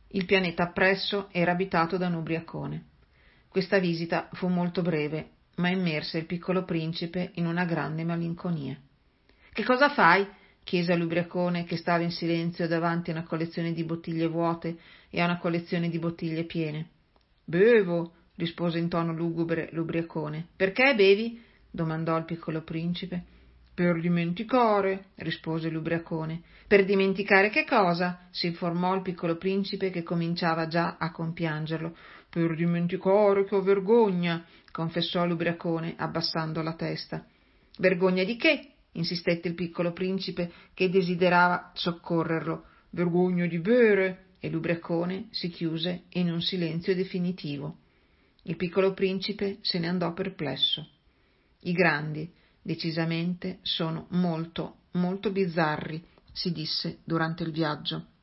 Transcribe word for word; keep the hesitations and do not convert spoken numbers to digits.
Il pianeta appresso era abitato da un ubriacone. Questa visita fu molto breve, ma immerse il piccolo principe in una grande malinconia. «Che cosa fai?» chiese all'ubriacone, che stava in silenzio davanti a una collezione di bottiglie vuote e a una collezione di bottiglie piene. «Bevo», rispose in tono lugubre l'ubriacone. «Perché bevi?» domandò il piccolo principe. «Per dimenticare», rispose l'ubriacone. «Per dimenticare che cosa?» si informò il piccolo principe, che cominciava già a compiangerlo. «Per dimenticare che ho vergogna», confessò l'ubriacone, abbassando la testa. «Vergogna di che?» insistette il piccolo principe, che desiderava soccorrerlo. «Vergogna di bere», e l'ubriacone si chiuse in un silenzio definitivo. Il piccolo principe se ne andò perplesso. I grandi, decisamente, sono molto, molto bizzarri, si disse durante il viaggio.